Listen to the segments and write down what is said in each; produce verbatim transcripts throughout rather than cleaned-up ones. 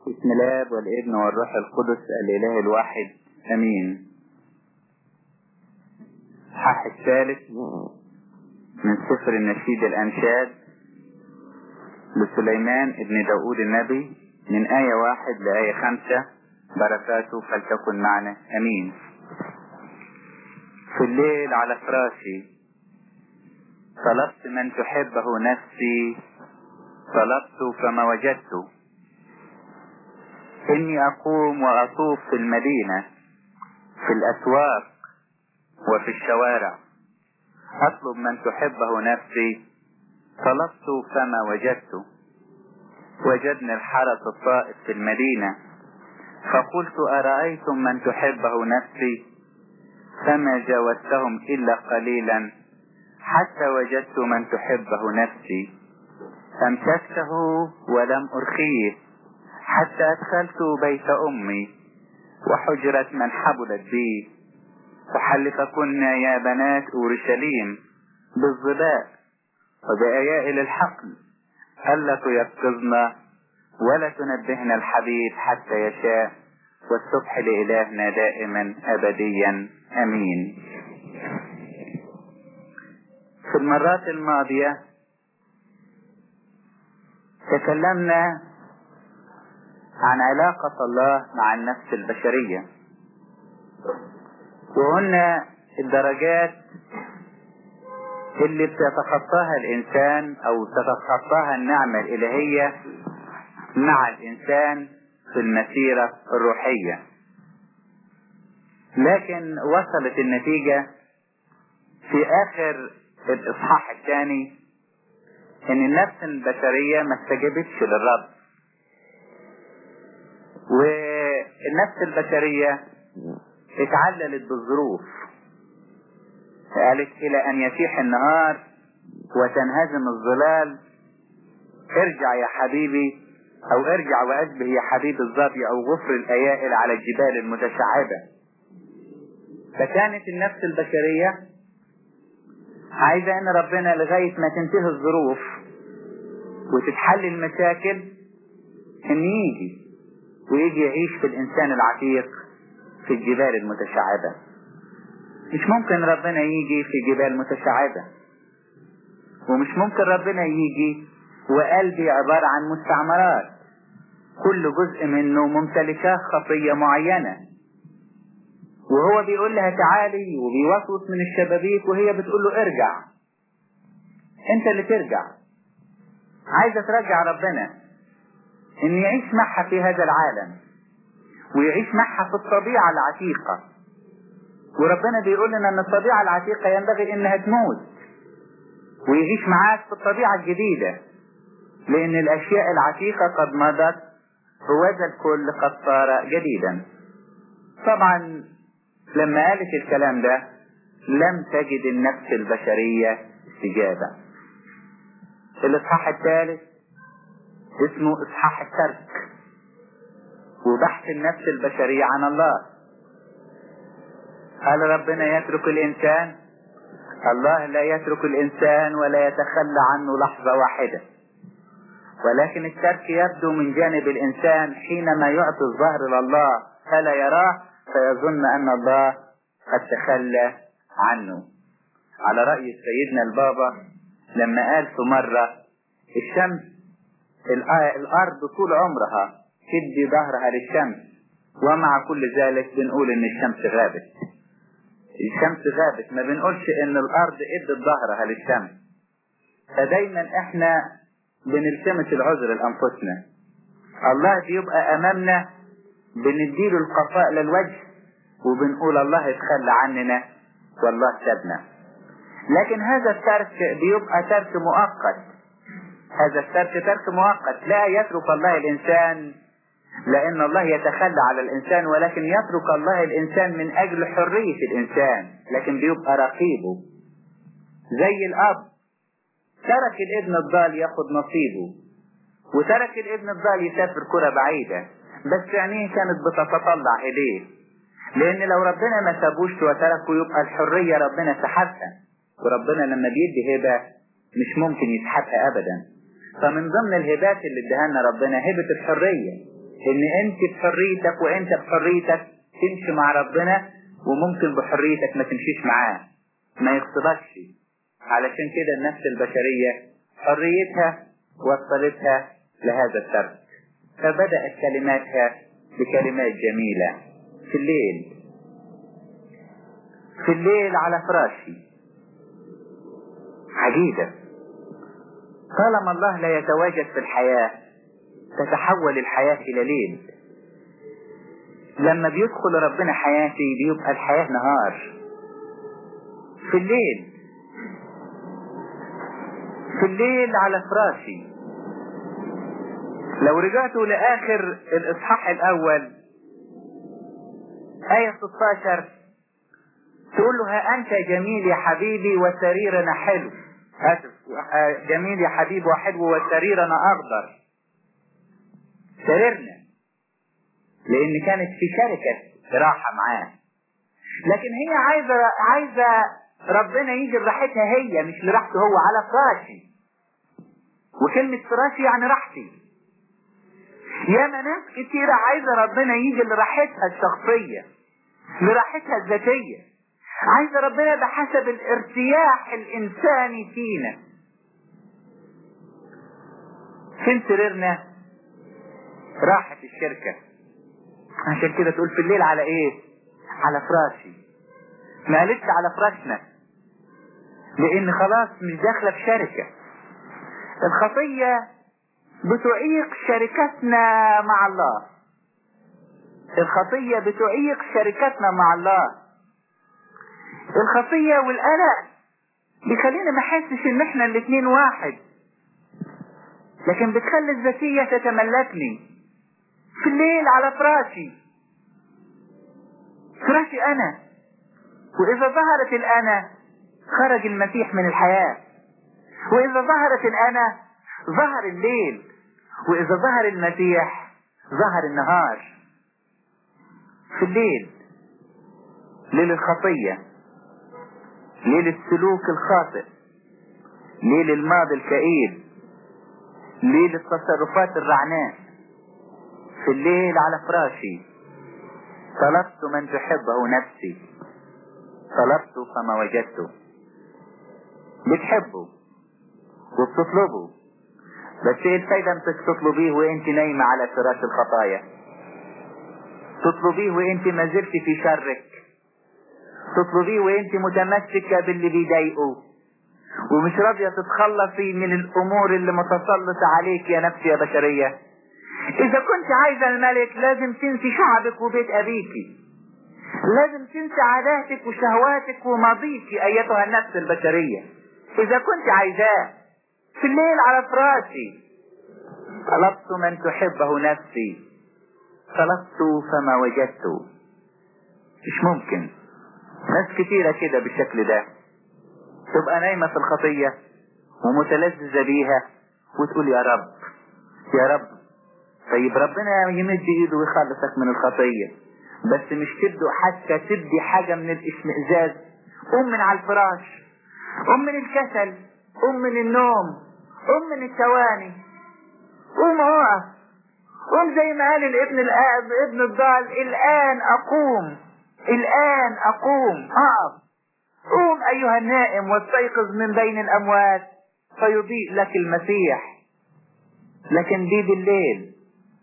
بسم الله والابن والروح القدس الإله الواحد أمين. الإصحاح الثالث من سفر النشيد الأنشاد لسليمان ابن داود النبي من آية واحد لآية خمسة. بركاته فلتكن معنا أمين. في الليل على فراشي طلبت من تحبه نفسي، طلبت فما وجدت. إني أقوم وأطوف في المدينة، في الأسواق وفي الشوارع، أطلب من تحبه نفسي، طلبت فما وجدت. وجدني الحرس الطائف في المدينة، فقلت أرأيتم من تحبه نفسي، فما جاوزتهم إلا قليلا حتى وجدت من تحبه نفسي. أمسكته ولم أرخيه حتى أدخلت بيت أمي وحجرة من حبلت بي. وحلفكن يا بنات أورشليم بالظباء وبأيائل الحقل، ألا تيقظن ولا تنبهن الحبيب حتى يشاء، والصبح لإلهنا دائما أبديا أمين. في المرات الماضية تكلمنا عن علاقة الله مع النفس البشرية، وقلنا الدرجات اللي بتتخطاها الإنسان أو تتخطاها النعمة الإلهية مع الإنسان في المسيرة الروحية. لكن وصلت النتيجة في آخر الإصحاح الثاني إن النفس البشرية ما استجابتش للرب، والنفس البشرية اتعللت بالظروف. قالت إلى أن يفيح النهار وتنهزم الظلال، ارجع يا حبيبي، أو ارجع وأشبه يا حبيب الظبي أو غفر الأيائل على الجبال المتشعبة. فكانت النفس البشرية عايزة أن ربنا لغاية ما تنتهي الظروف وتتحل المشاكل أن يجي ويجي يعيش في الإنسان العتيق في الجبال المتشعبة. مش ممكن ربنا يجي في جبال متشعبة، ومش ممكن ربنا يجي وقلبي عبارة عن مستعمرات كل جزء منه ممتلكاه خطية معينة، وهو بيقول لها تعالي وبيوسوس من الشبابيك وهي بتقول له ارجع. انت اللي ترجع، عايزة ترجع ربنا ان يعيش معها في هذا العالم ويعيش معها في الطبيعة العتيقة. وربنا بيقول لنا ان الطبيعة العتيقة ينبغي انها تموت ويعيش معاك في الطبيعة الجديدة، لان الاشياء العتيقة قد مضت وذا الكل قد صار جديدا. طبعا لما قالت الكلام ده لم تجد النفس البشرية استجابة. الاصحاح الثالث اسمه اصحاح الترك وبحث النفس البشرية عن الله. هل ربنا يترك الإنسان؟ الله لا يترك الإنسان ولا يتخلى عنه لحظة واحدة، ولكن الترك يبدو من جانب الإنسان حينما يعطي الظهر لله فلا يراه فيظن أن الله قد تخلى عنه. على رأي سيدنا البابا لما قال في مرة الشمس الأرض طول عمرها تدي ظهرها للشمس، ومع كل ذلك بنقول ان الشمس غابت. الشمس غابت، ما بنقولش ان الارض ادت ظهرها للشمس. فدايما احنا بنلتمس العذر لانفسنا. الله بيبقى امامنا بنديله القفاء للوجه وبنقول الله يتخلى عننا والله سابنا. لكن هذا الترك بيبقى ترك مؤقت. هذا الترك ترك مؤقت، لا يترك الله الانسان لأن الله يتخلى على الإنسان، ولكن يترك الله الإنسان من أجل حرية الإنسان، لكن بيبقى رقيبه. زي الأب ترك الابن الضال ياخد نصيبه، وترك الابن الضال يسافر كرة بعيدة، بس عينيه كانت بتتطلع إليه، لأن لو ربنا ما سابوش وتركه يبقى الحرية ربنا سحبها، وربنا لما بيدي هبة مش ممكن يسحبها أبدا. فمن ضمن الهبات اللي ادهالنا ربنا هبة الحرية، ان انت بحريتك وانت بحريتك تمشي مع ربنا، وممكن بحريتك ما تمشيش معاه، ما يغصبكش. علشان كده النفس البشرية حريتها وصلتها لهذا الترك، فبدأت كلماتها بكلمات جميلة. في الليل في الليل على فراشي. عجيبة، طالما الله لا يتواجد في الحياة تتحول الحياة إلى ليل. لما بيدخل ربنا حياتي بيبقى الحياة نهار. في الليل في الليل على فراشي. لو رجعتوا لآخر الإصحاح الأول آية ستة عشر تقول له: ها أنت جميل يا حبيبي وسريرنا حلو. جميل يا حبيبي وحلو وسريرنا أخضر. سريرنا لأن كانت في شركة راحة معاه، لكن هي عايزة عايزة ربنا يجي لراحتها هي، مش لراحته هو. على فراشي، وكلمة فراشي يعني راحتي. ياما ناس كتيرة عايزة ربنا يجي لراحتها الشخصية، لراحتها الذاتية، عايزة ربنا بحسب الارتياح الإنساني فينا. فين سريرنا؟ راحة الشركة. عشان كده تقول في الليل على ايه؟ على فراشي. ما قالتش على فراشنا، لان خلاص مش داخلة في شركة. الخطية بتعيق شركتنا مع الله. الخطية بتعيق شركتنا مع الله. الخطية والقلق بيخلينا ما نحسش ان احنا الاتنين واحد، لكن بتخلي الذاتية تتملكني. في الليل على فراشي. فراشي انا، واذا ظهرت الانا خرج المسيح من الحياة، واذا ظهرت الانا ظهر الليل، واذا ظهر المسيح ظهر النهار. في الليل ليل الخطية، ليل السلوك الخاطئ، ليل الماضي الكئيب، ليل التصرفات الرعناء. في الليل على فراشي طلبت من تحبه نفسي، طلبت فما وجدته. بتحبه وبتطلبه، بس ايه الفايدة انك تطلبيه وانت نايمة على فراش الخطايا؟ تطلبيه وانت ما زلت في شرك، تطلبيه وانت متمسكة باللي بيضايقه، ومش راضية تتخلصي من الامور اللي متسلطة عليك يا نفس يا بشرية. اذا كنت عايزة الملك لازم تنسي شعبك وبيت ابيكي، لازم تنسي عاداتك وشهواتك وماضيك ايتها النفس البشرية. اذا كنت عايزاه في الليل على فراشي طلبت من تحبه نفسي، طلبت فما وجدته. مش ممكن. ناس كتيرة كده بالشكل ده تبقى نايمة في الخطية ومتلذذة بيها وتقول يا رب يا رب. طيب ربنا يمد ايده ويخلصك من الخطية، بس مش تبدو حتى تدي حاجة من الاشمئزاز. قوم من على الفراش، قوم من الكسل، قوم من النوم، قوم من الثواني، قوم اقف، قوم زي ما قال الابن الاب ابن الضال: الان اقوم، الان اقوم. اقف، قوم ايها النائم واستيقظ من بين الاموات فيضيء لك المسيح. لكن دي بالليل.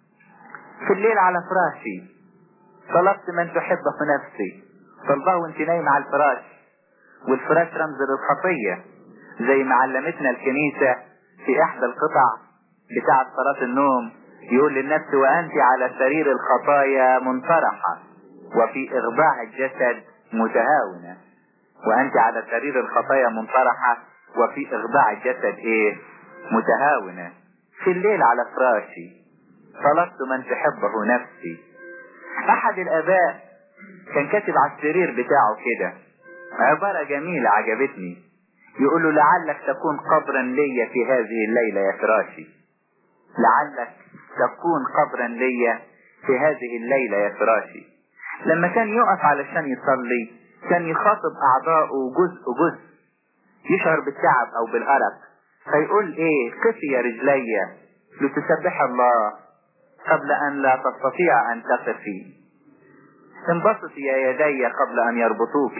في الليل على فراشي طلبت من تحبه نفسي. طلبه وانت نايم على الفراش، والفراش رمز للخطية زي ما علمتنا الكنيسة في احدى القطع بتاعة صلاة النوم. يقول للنفس: وانت على سرير الخطايا منطرحة وفي اغباء الجسد متهاونة. وانت على سرير الخطايا منطرحة وفي اغباء الجسد ايه؟ متهاونة. في الليل على فراشي طلبت من تحبه نفسي. احد الاباء كان كاتب على السرير بتاعه كده عبارة جميلة عجبتني. يقول له: لعلك تكون قبرا لي في هذه الليلة يا فراشي، لعلك تكون قبرا لي في هذه الليلة يا فراشي. لما كان يقف علشان يصلي كان يخاطب اعضائه جزء جزء، يشعر بالتعب او بالأرق، فيقول ايه: قفي يا رجلي لتسبح الله، قبل أن لا تستطيع أن تقفي. انبسطي يا يدي قبل أن يربطوك.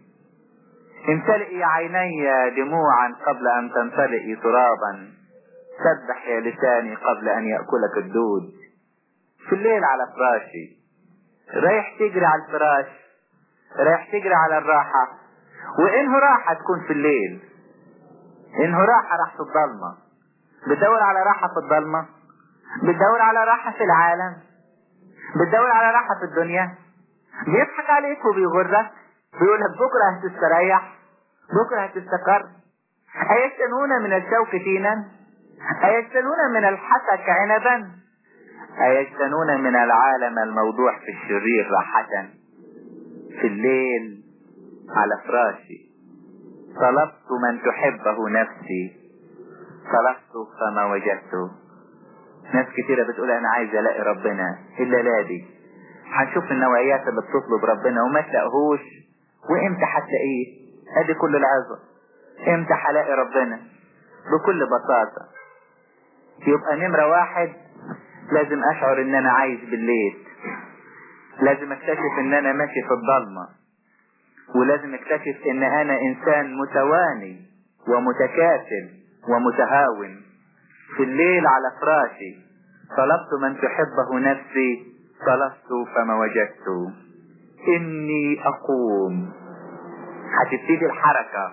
امتلئي عيني دموعا قبل أن تمتلئي ترابا. سبح يا لساني قبل أن يأكلك الدود. في الليل على فراشي، رايح تجري على الفراش، رايح تجري على الراحة. وإنه راحة تكون في الليل، إنه راحة راح في الضلمة. بتدور على راحة في الضلمة، بتدور على راحة في العالم، بتدور على راحة في الدنيا. بيضحك عليك وبيغرك، بيقولك بكرة هتستريح، بكرة هتستقر. أيشتنون من الشوك تينا، أيشتنون من الحسك عنبا، أيشتنون من العالم الموضوع في الشرير راحة. في الليل على فراشي طلبت من تحبه نفسي، طلبت فما وجدته. ناس كتيرة بتقول أنا عايز ألاقي ربنا، إلا لا دي هنشوف النوعيات اللي بتطلب ربنا وما تلاقيهوش. وإمتى هتلاقيه؟ ادي كل العظة. إمتى هلاقي ربنا؟ بكل بساطة. يبقى نمرة واحد لازم أشعر إن أنا عايز بالليل، لازم أكتشف إن أنا ماشي في الضلمة، ولازم أكتشف إن أنا إنسان متواني ومتكاسل ومتهاون. في الليل على فراشي طلبت من تحبه نفسي، طلبت فما وجدت. إني أقوم. هتبتدي الحركة،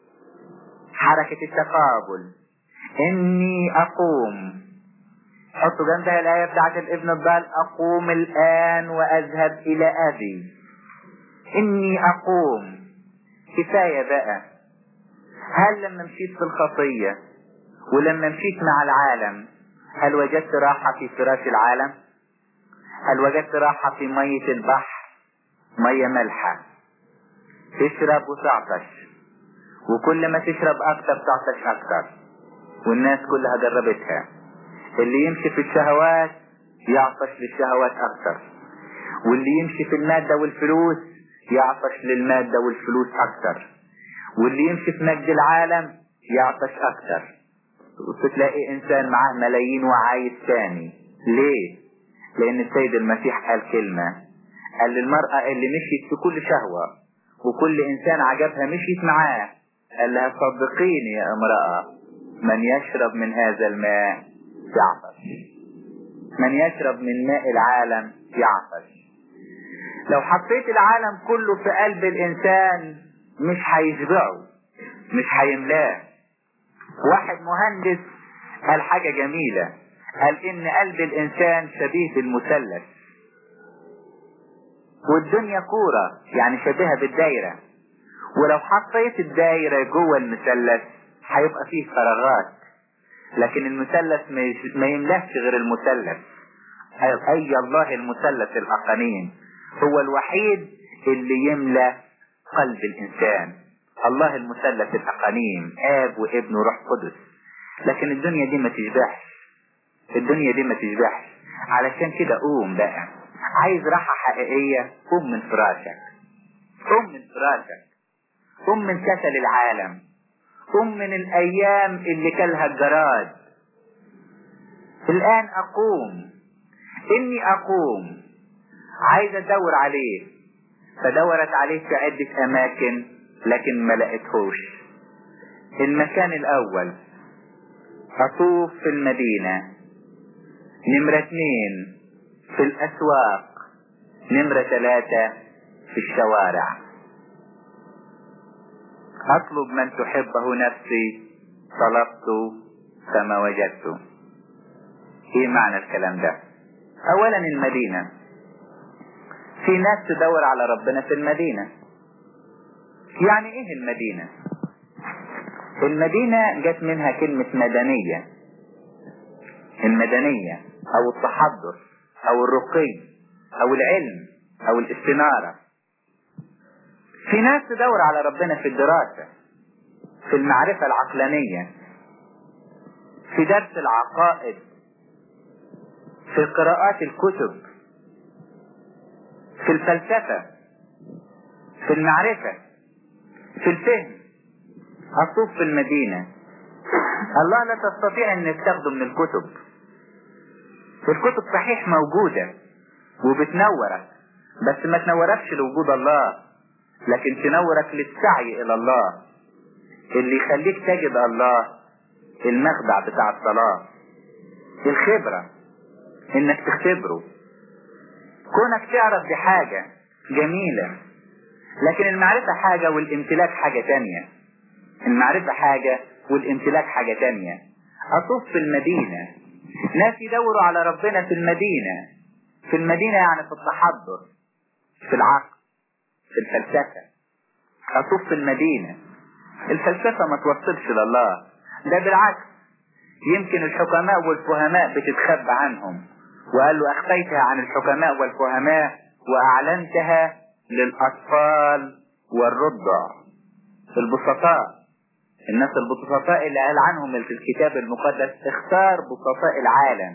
حركة التقابل. إني أقوم. حطوا جنبها الآية بتاعت الابن الضال: أقوم الآن وأذهب إلى أبي. إني أقوم. كفاية بقى. هل لما مشيت في الخطية ولما مشيت مع العالم هل وجدت راحة في فراش العالم؟ هل وجدت راحة في مية البحر؟ مية ملحة تشرب وتعطش، وكل ما تشرب أكتر تعطش أكتر، والناس كلها جربتها. اللي يمشي في الشهوات يعطش للشهوات أكتر، واللي يمشي في المادة والفلوس يعطش للمادة والفلوس أكتر، واللي يمشي في مجد العالم يعطش أكتر. وتلاقي إنسان معاه ملايين وعايز تاني. ليه؟ لأن السيد المسيح قال كلمة، قال للمرأة اللي مشيت في كل شهوة وكل إنسان عجبها مشيت معاه، قال لها صدقيني يا امرأة، من يشرب من هذا الماء يعطش، من يشرب من ماء العالم يعطش. لو حطيت العالم كله في قلب الإنسان مش هيشبعه، مش هيملاه. واحد مهندس قال حاجة جميلة، قال إن قلب الإنسان شبيه بالمثلث، والدنيا كورة يعني شبيهة بالدايرة، ولو حطيت الدايرة جوه المثلث هيبقى فيه فراغات، لكن المثلث ما يملاش غير المثلث. أي الله المثلث الأقانيم هو الوحيد اللي يملى قلب الإنسان. الله المثلث الأقانيم، آب وابن وروح قدس. لكن الدنيا دي ما تشبعش، الدنيا دي ما تشبعش. علشان كده قوم بقى. عايز راحة حقيقية؟ قوم من فراشك، قوم من فراشك، قوم من كسل العالم، قوم من الأيام اللي كلها الجراد. الآن أقوم، إني أقوم. عايز أدور عليه، فدورت عليه في عدة أماكن لكن ما لقيتهوش. المكان الأول أطوف في المدينة، نمرة اثنين في الأسواق، نمرة ثلاثة في الشوارع. أطلب من تحبه نفسي، طلبت فما وجدت. ايه معنى الكلام ده؟ اولا المدينة، في ناس تدور على ربنا في المدينة. يعني ايه المدينة؟ المدينة جت منها كلمة مدنية، المدنية او التحضر او الرقي او العلم او الاستنارة. في ناس تدور على ربنا في الدراسة، في المعرفة العقلانية، في درس العقائد، في قراءات الكتب، في الفلسفة، في المعرفة، في الفهم. أطوف في المدينة. الله لا تستطيع انك تاخده من الكتب. الكتب صحيح موجودة وبتنورك، بس ما تنوركش لوجود الله، لكن تنورك للسعي الى الله اللي يخليك تجد الله، المخدع بتاع الصلاة، الخبرة انك تختبره. كونك تعرف دي حاجة جميلة، لكن المعرفة حاجة والامتلاك حاجة تانية. المعرفة حاجة والامتلاك حاجة تانية. اطوف في المدينة، ناس يدوروا على ربنا في المدينة. في المدينة يعني في التحضر، في العقل، في الفلسفة. اطوف في المدينة، الفلسفة ما توصلش لله، ده بالعكس. يمكن الحكماء والفهماء بتتخبى عنهم، وقال له اخفيتها عن الحكماء والفهماء واعلنتها للاطفال والرضع. البسطاء، الناس البسطاء اللي قال عنهم في الكتاب المقدس اختار بسطاء العالم.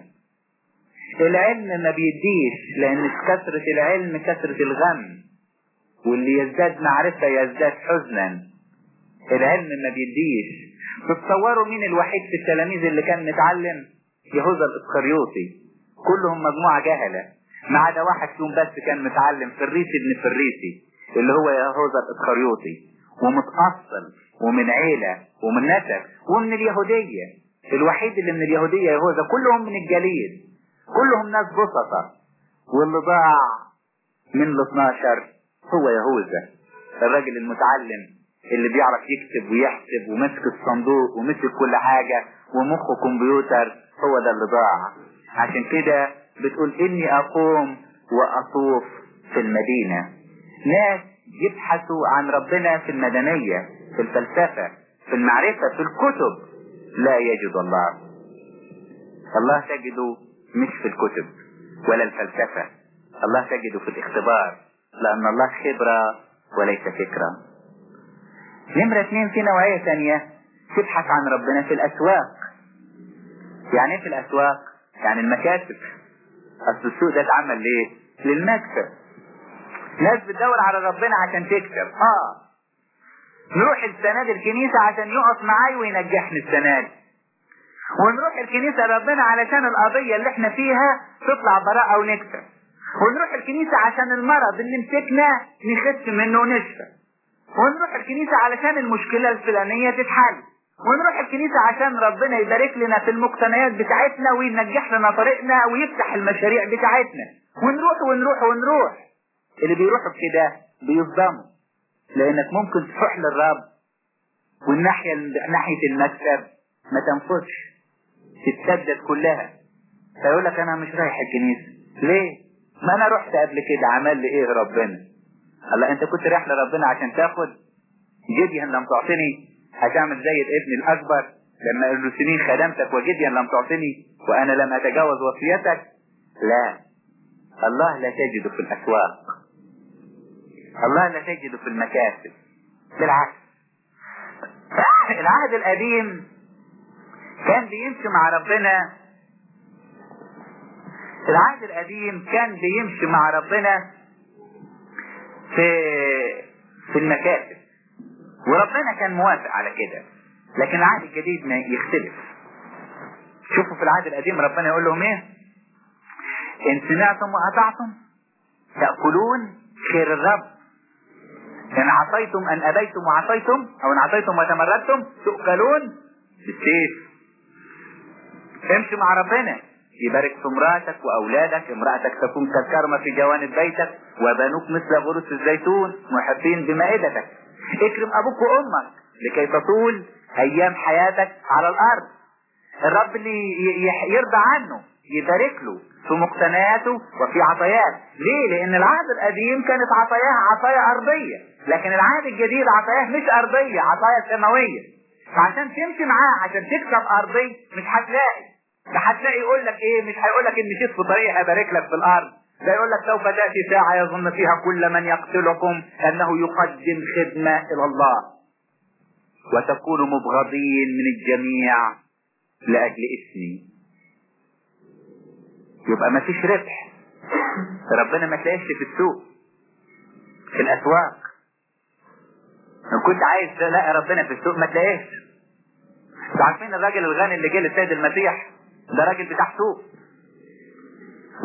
العلم ما بيديش، لان كثرة العلم كثرة الغم، واللي يزداد معرفة يزداد حزنا. العلم ما بيديش. تتصوروا مين الوحيد في التلاميذ اللي كان متعلم؟ يهوذا الاسخريوطي. كلهم مجموعة جهلة، ما عدا واحد فيهم بس كان متعلم، فريسي ابن فريسي، اللي هو يهوذا الاسخريوطي، ومتأصل ومن عيلة ومن نسب ومن اليهودية. الوحيد اللي من اليهودية يهوذا، كلهم من الجليل، كلهم ناس بسطة. واللي ضاع من الاثناشر هو يهوذا، الراجل المتعلم اللي بيعرف يكتب ويحسب ومسك الصندوق ومسك كل حاجة ومخه كمبيوتر، هو ده اللي ضاع. عشان كده بتقول اني اقوم واطوف في المدينة. ناس يبحثوا عن ربنا في المدنية، في الفلسفة، في المعرفة، في الكتب، لا يجد الله. الله تجده مش في الكتب ولا الفلسفة، الله تجده في الاختبار، لأن الله خبرة وليس فكرة. نمرة اتنين، في نوعية ثانية تبحث عن ربنا في الأسواق. يعني ايه في الأسواق؟ يعني المكاسب. أصل السوق ده اتعمل ليه؟ للمكسب. ناس بتدور على ربنا عشان تكسب. اه نروح السنة دي الكنيسة عشان يقف معاي وينجحني السنة دي، ونروح الكنيسة ربنا علشان القضية اللي احنا فيها تطلع براءة ونكسب، ونروح الكنيسة عشان المرض اللي مسكنا نخف منه ونشفى، ونروح الكنيسة علشان المشكلة الفلانية تتحل، ونروح الكنيسة عشان ربنا يبارك لنا في المقتنيات بتاعتنا وينجح لنا طريقنا ويفتح المشاريع بتاعتنا، ونروح ونروح ونروح. اللي بيروحوا كده بيصدموا، لانك ممكن تروح للرب والناحية ناحية المكسب ما تنفذش، تتسدد كلها. فيقول لك انا مش رايح الكنيسة. ليه؟ ما انا رحت قبل كده، عمل لي ايه ربنا؟ الله، انت كنت رايح لربنا عشان تاخد؟ جديا لم تعطني، هتعمل زي الابن الاكبر لما قال له سنين خدمتك وجديا لم تعطني وانا لم اتجاوز وصيتك؟ لا، الله لا تجده في الاسواق، الله لا تجده في المكاسب، بالعكس. العهد القديم كان بيمشي مع ربنا، العهد القديم كان بيمشي مع ربنا في في المكاسب، وربنا كان موافق على كده. لكن العهد الجديد ما يختلف. شوفوا في العهد القديم ربنا يقول لهم ايه؟ ان سمعتم واطعتم تأكلون خير الرب، ان عصيتم ان ابيتم وعصيتم، او ان عصيتم وتمردتم تؤكلون بالسيف. امشي مع ربنا، يبارك في امرأتك واولادك، امرأتك تكون كالكرمة في جوانب بيتك، وبنوك مثل غروس الزيتون محبين بمائدتك. اكرم ابوك وامك لكي تطول ايام حياتك على الارض. الرب اللي يرضى عنه يبارك له في مقتنياته وفي عطايات. ليه؟ لان العهد القديم كانت عطاياه عطايا ارضية، لكن العهد الجديد عطاياه مش ارضية، عطايا سماوية. فعشان تمشي معاه عشان تكسب ارضي مش هتلاقي، ده هتلاقي يقول لك ايه؟ مش هيقول لك ان مشيت في طريق هبارك لك في الارض، ده يقول لك سوف تأتي ساعة يظن فيها كل من يقتلكم انه يقدم خدمة الى الله وتكونوا مبغضين من الجميع لاجل اسمي. يبقى ما فيش ربح، ربنا ما تلاقيش في السوق، في الاسواق. لو كنت عايز تلاقي ربنا في السوق ما تلاقيش. انتوا عارفين الراجل الغني اللي جه للسيد المسيح ده راجل بتاع سوق،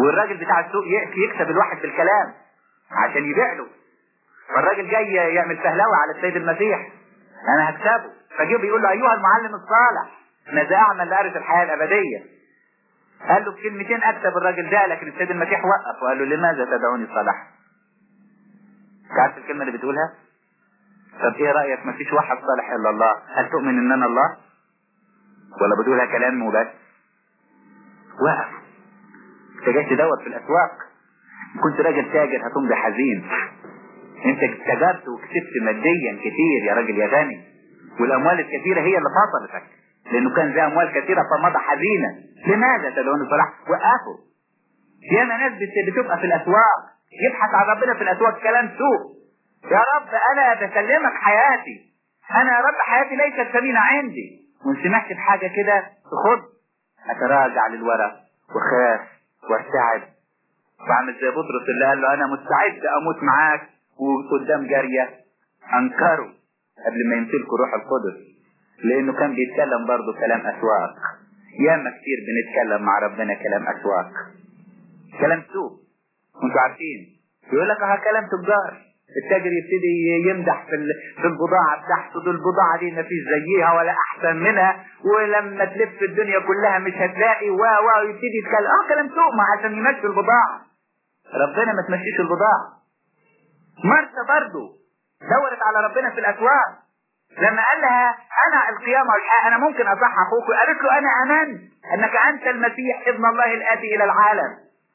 والراجل بتاع السوق يكسب الواحد بالكلام عشان يبيع له. فالراجل جاي يعمل فهلوه على السيد المسيح، انا هكسبه. فجيه بيقول له ايها المعلم الصالح ماذا اعمل لارث الحياه الابديه؟ قال له بكلمتين اكسب الراجل ده. لكن السيد المسيح وقف وقال له لماذا تدعوني صالح؟ عارف الكلمه اللي بتقولها؟ طب ايه رايك ما فيش واحد صالح الا الله؟ هل تؤمن ان انا الله؟ ولا بتقولها كلام وبس؟ وقف. انت جاي تدور في الاسواق؟ كنت راجل تاجر هتمضي حزين. انت تجرت وكسبت ماديا كتير يا راجل يا غني، والاموال الكثيره هي اللي فصلتك، لانه كان زي اموال كثيره فمضى حزينا. لماذا تدعوني صلاح؟ وقفوا. ياما ناس بتبقى في الاسواق يبحث عن ربنا في الاسواق كلام سوء. يا رب انا بسلمك حياتي، انا يا رب حياتي ليست ثمينه عندي. وان سمعت بحاجه كده تخض، اتراجع للورا وخاف وارتعب، واعمل زي بطرس اللي قال له انا مستعد اموت معاك وقدام جاريه انكروا قبل ما يمتلكوا روح القدس، لانه كان بيتكلم برضه كلام اسواق. ياما كتير بنتكلم مع ربنا كلام اسواق، كلام سوء. وانتوا عارفين يقول لك ها كلام تجار. التاجر يبتدي يمدح في في البضاعه بتاعته، دول البضاعه دي ما فيش زيها ولا احسن منها، ولما تلف الدنيا كلها مش هتلاقي و و يبتدي يتكلم اه كلام سوء ما عشان يمشي البضاعه. ربنا ما تمشيش البضاعه. مرثا برضه دورت على ربنا في الاسواق لما قال لها انا القيامه والحياه، انا ممكن اصح اخوك. قالت له انا امنت انك انت المسيح ابن الله الاتي الى العالم.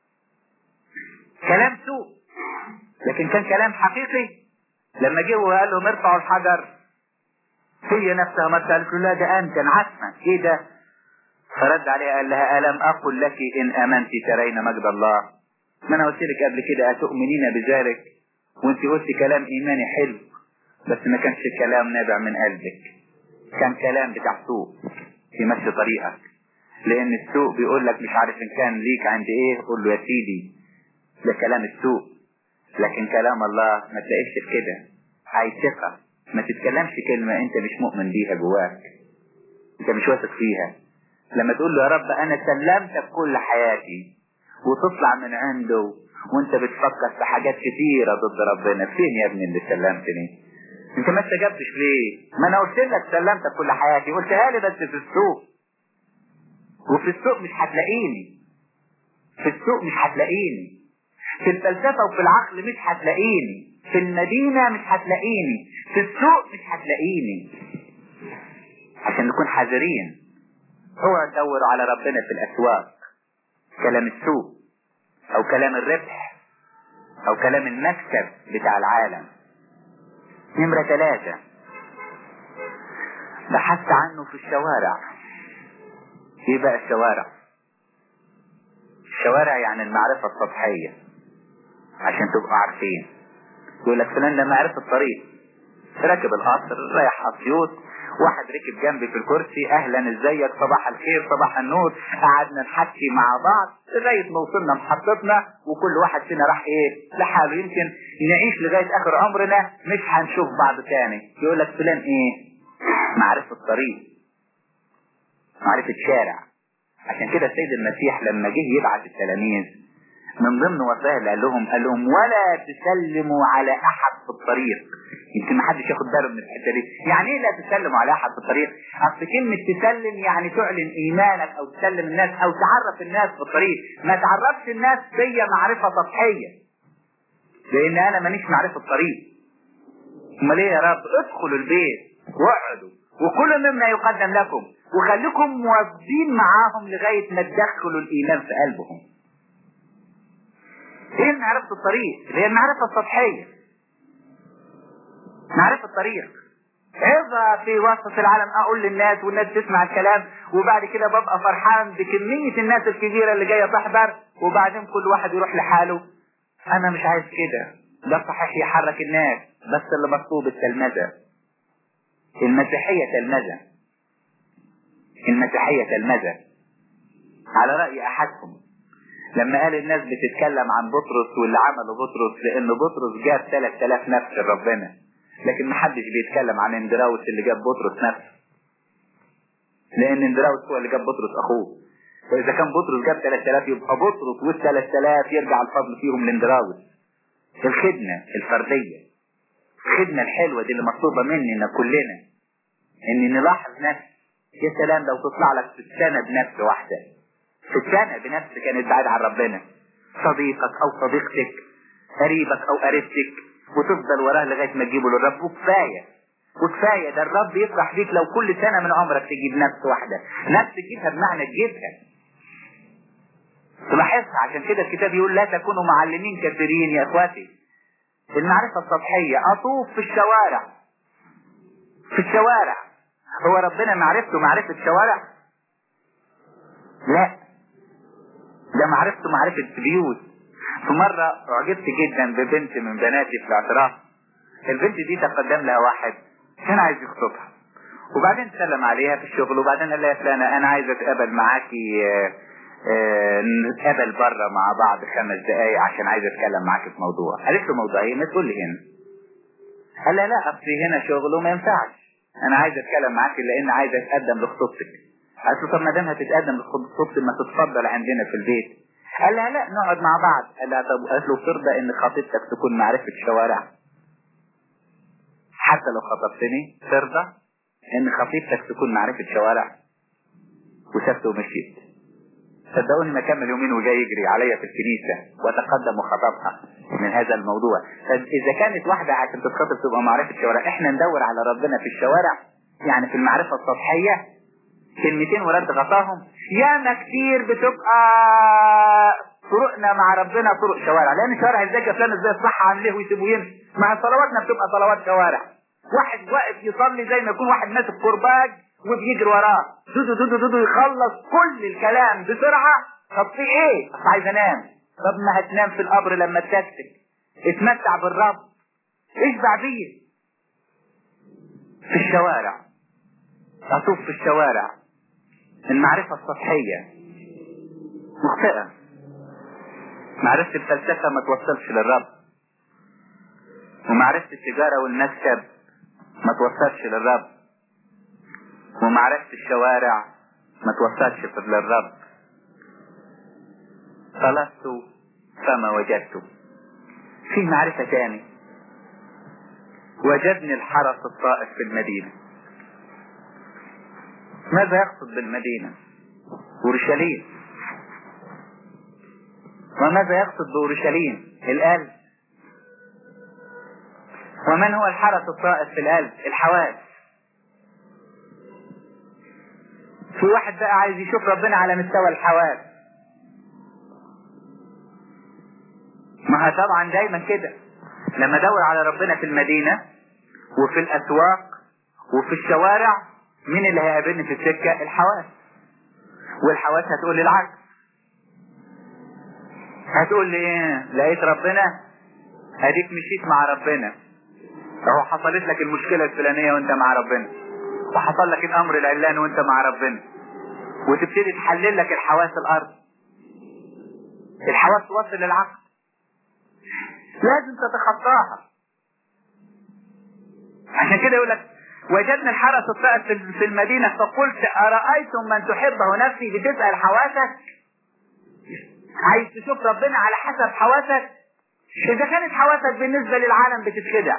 كلام سوء لكن كان كلام حقيقي. لما جه وقال لهم ارفعوا الحجر، هي نفسها مرثا قالت له لا ده انت عتمه ايه ده؟ فرد عليها قال لها الم اقل لك ان امنت ترين مجد الله؟ ما انا قلت لك قبل كده اتؤمنين بذلك؟ وانت قلت كلام ايماني حلو، بس ما كانش كلام نابع من قلبك، كان كلام بتاع سوء يمشي طريقك. لان السوء بيقول لك مش عارف ان كان ليك عند ايه، قول له يا سيدي ده كلام السوء. لكن كلام الله ما تلاقيش في كده، عايز ثقة. ما تتكلمش كلمة انت مش مؤمن بيها جواك، انت مش واثق فيها. لما تقول له يا رب انا سلمتك كل حياتي، وتطلع من عنده وانت بتفكر في حاجات كتيرة ضد ربنا، فين يا ابني اللي سلمتني؟ انت ما استجبتش ليه؟ ما انا قلت لك سلمتك كل حياتي، قلتها لي بس في السوق. وفي السوق مش هتلاقيني، في السوق مش هتلاقيني، في الفلسفة وفي العقل مش هتلاقيني، في المدينة مش هتلاقيني، في السوق مش هتلاقيني. عشان نكون حذرين. هو تدور على ربنا في الاسواق، كلام السوق او كلام الربح او كلام المكسب بتاع العالم. نمرة ثلاثة بحثت عنه في الشوارع. ايه بقى الشوارع؟ الشوارع يعني المعرفة السطحية، عشان تبقوا عارفين. يقول لك فلان ده معرفة الطريق، راكب القطر رايح اسيوط، واحد ركب جنبي في الكرسي اهلا ازيك صباح الخير صباح النور، قعدنا نحكي مع بعض لغايه ما وصلنا محطتنا، وكل واحد فينا راح ايه لحاله. يمكن نعيش لغايه اخر عمرنا مش هنشوف بعض تاني. يقول لك فلان ايه؟ معرفة الطريق، معرفة شارع. عشان كده السيد المسيح لما جه يبعث التلاميذ من ضمن وصايا قال لهم قال لهم ولا تسلموا على احد في الطريق. يمكن ما حدش ياخد باله من الحته دي. يعني ايه لا تسلموا على احد في الطريق؟ اصل كلمه تسلم يعني تعلن ايمانك او تسلم الناس او تعرف الناس في الطريق. ما تعرفش الناس بيا معرفه سطحيه، لان انا مانيش معرفه الطريق. امال ايه يا رب؟ ادخلوا البيت واقعدوا وكل مما يقدم لكم، وخليكم مواظبين معاهم لغايه ما تدخلوا الايمان في قلبهم. ايه معرفة الطريق؟ اللي هي المعرفة السطحية، معرفة الطريق. اذا في وسط العالم اقول للناس والناس تسمع الكلام، وبعد كده ببقى فرحان بكمية الناس الكبيرة اللي جاية تحضر، وبعدين كل واحد يروح لحاله. انا مش عايز كده. ده صحيح يحرك الناس، بس اللي مطلوب التلمذة. المسيحية تلمذة، المسيحية تلمذة. على رأي احدهم لما قال الناس بتتكلم عن بطرس واللي عمله بطرس، لان بطرس جاب ثلاثة آلاف نفس لربنا، لكن محدش بيتكلم عن اندراوس اللي جاب بطرس نفسه، لان اندراوس هو اللي جاب بطرس اخوه. فاذا كان بطرس جاب ثلاثة آلاف يبقى بطرس وال ثلاثة آلاف يرجع الفضل فيهم لاندراوس. الخدمة الفردية، الخدمة الحلوة دي اللي مطلوبة مننا كلنا، ان نلاحظ نفس. يا سلام لو تطلع لك في السنة بنفس واحدة، في السنة بنفس كانت بعيد عن ربنا، صديقك او صديقتك، قريبك او قريبتك، وتفضل وراه لغاية ما تجيبه للرب. وكفاية وكفاية ده الرب يفرح بيك لو كل سنة من عمرك تجيب نفس واحدة. نفس تجيبها بمعنى تجيبها تلاحظها. عشان كده الكتاب يقول لا تكونوا معلمين كثيرين يا اخواتي. المعرفة السطحية، اطوف في الشوارع، في الشوارع. هو ربنا معرفته معرفة شوارع؟ لا، ده معرفته معرفة بيوت. في مرة اعجبت جدا ببنت من بناتي في الاعتراف. البنت دي تقدم لها واحد كان عايز يخطبها، وبعدين سلم عليها في الشغل، وبعدين قال لها يا فلانة انا عايز اتقابل معاكي، اه اه نتقابل بره مع بعض خمس دقايق عشان عايز اتكلم معاكي في موضوع. قالت له موضوع ايه؟ ما تقول لي هنا. قال لها لا اصلي هنا شغل وما ينفعش، انا عايز اتكلم معاكي لان عايز اتقدم لخطوبتك. قالت له طب ما دام هتتقدم لخطوبتك ما تتفضل عندنا في البيت. قال لها لا نقعد مع بعض. قال لها طب، قالت له ترضى ان خطيبتك تكون معرفة شوارع؟ حتى لو خطبتني ترضى ان خطيبتك تكون معرفة شوارع؟ وسبته ومشيت. صدقوني ما كمل يومين وجاي يجري عليا في الكنيسة وتقدم وخطبها من هذا الموضوع. فاذا كانت واحدة عشان تتخطب تبقى معرفة شوارع، احنا ندور على ربنا في الشوارع، يعني في المعرفة السطحية، كلمتين ورد غطاهم. ياما كتير بتبقى طرقنا مع ربنا طرق شوارع، لان شوارع ازاي فلان ازاي الصح عامله ويسيبه يمشي. مع صلواتنا بتبقى صلوات شوارع. واحد واقف يصلي زي ما يكون واحد ماسك كرباج وبيجري وراه دودو دودو دودو يخلص كل الكلام بسرعة. طب في ايه؟ اصل عايز انام. طب ما هتنام في القبر لما تكتك. اتمتع بالرب، اشبع بيه. في الشوارع، اطوف في الشوارع. المعرفة السطحية مخطئة. معرفة الفلسفة ما توصلش للرب، ومعرفة التجارة والمكسب ما توصلش للرب، ومعرفة الشوارع ما توصلش للرب. طلبت فما وجدت. في معرفة تاني، وجدني الحرس الطائف في المدينة. ماذا يقصد بالمدينة؟ اورشليم. وماذا يقصد باورشليم؟ القلب. ومن هو الحرس الطائف في القلب؟ الحواس. في واحد بقى عايز يشوف ربنا على مستوى الحواس. ما هي طبعا دايما كده، لما ادور على ربنا في المدينة وفي الاسواق وفي الشوارع، مين اللي هيقابلني في السكة؟ الحواس. والحواس هتقول لي العكس، هتقول لي ايه؟ لقيت ربنا، اديك مشيت مع ربنا، اهو حصلت لك المشكلة الفلانية وانت مع ربنا، وحصل لك الامر العلاني وانت مع ربنا، وتبتدي تحلل لك الحواس الارض. الحواس توصل للعقل، لازم تتخطاها. عشان كده يقول لك وجدنا الحرس الطائف في المدينة فقلت أرأيتم من تحبه نفسي. بتسأل حواسك، عايز تشوف ربنا على حسب حواسك. إذا كانت حواسك بالنسبة للعالم بتتخدع